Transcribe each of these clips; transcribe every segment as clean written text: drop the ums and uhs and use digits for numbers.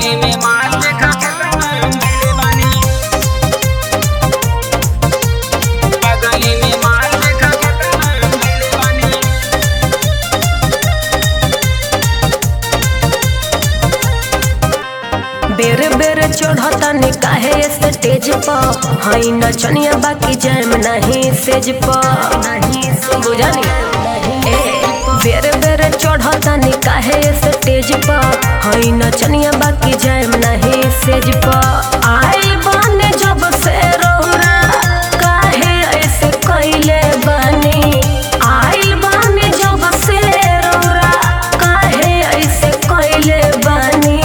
बगली में माल देखा केतना मिले बानी। बगली में माल देखा केतना मिले बानी। बेरे बेरे चढ़तानी काहे स्टेज पर हई नचनिया बाकी जाम नहीं सेज पर बुझानी बेरे बेरे चढ़तानी काहे स्टेज पर हई नचनिया बाकी जाम नहीं सेज पर आई बने जब से रौरा काहे ऐसे कइले बानी आई बने जब से रौरा काहे ऐसे कइले बानी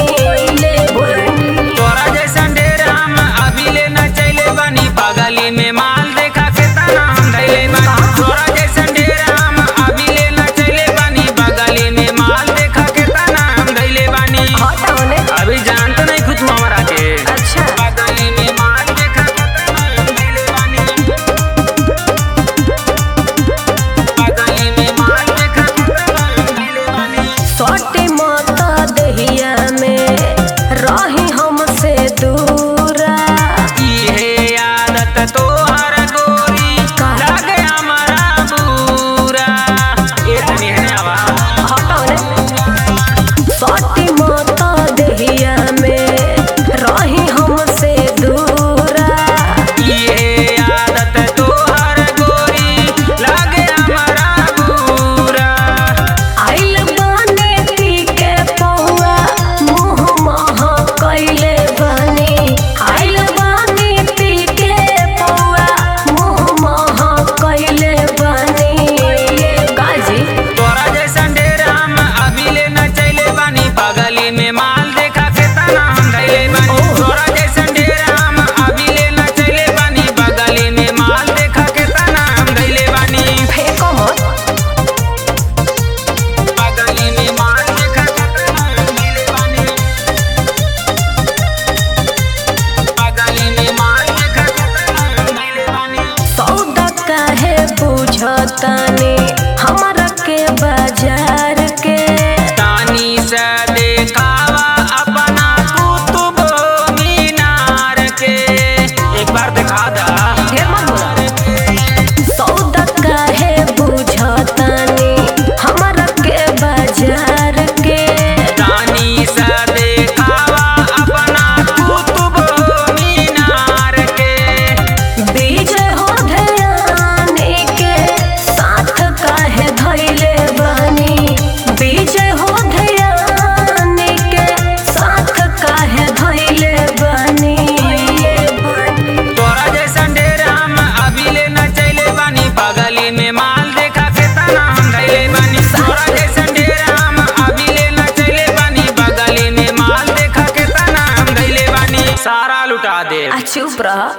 तोरा जैसन डेरा हम अभी ले न चले बानी। बगली में माल देखा केतना हम धइले बानी। तोरा जैसन डेरा हम अभी ले न चले बानी। बगली में माल देखा केतना हम धइले बानी। हटाओ ने अभी जानत नहीं खुद हमरा के। अच्छा बगली में माल देखा केतना हम धइले बानी। बगली में माल देखा केतना हम धइले बानी। सोटी माता दहिया में रही हमसे दूरा इहे आदत तोहर गोरी लागे हमारा बुरा। ए तनी है आवा। हटाओ ने सोटी माता दहिया में रही हमसे दूरा इहे आदत तोहर गोरी लागे हमारा बुरा। आइल बाने पी के पौआ मुँह मह कइले बानी आइल बानी पी के पौआ मुँह मह कइले बानी गाजी तोरा जैसन डेरा हम अभी ले न चले बानी। बगली में माल देखा केतना हम धइले बानी। तोरा जैसन डेरा हम अभी ले न चले बानी। बगली में माल देखा केतना हम धइले बानी। फेंको मत बगली में माल देखा केतना हम धइले बानी। बगली में माल देखा केतना हम धइले बानी। सौदा काहे बुझतानी हमरा के बाजार के तानी से देखावा अपना कुतुब मीनार के। एक बार दिखा दा। ढेर मत बोला सौदा काहे बुझतानी हमरा के बाजार के तानी से देखावा अपना कुतुब मीनार के। विजय हो ध्यानी के साथ काहे धइले बानी विजय हो ध्यानी के साथ काहे धइले बानी तोरा जैसन डेरा हम अभी ले न चले बानी। बगली में माल देखा केतना हम धइले बानी। तोरा जैसन डेरा हम अभी ले न चले बानी। बगली में माल देखा केतना हम धइले बानी। सारा लुटा दे। आ चुप रह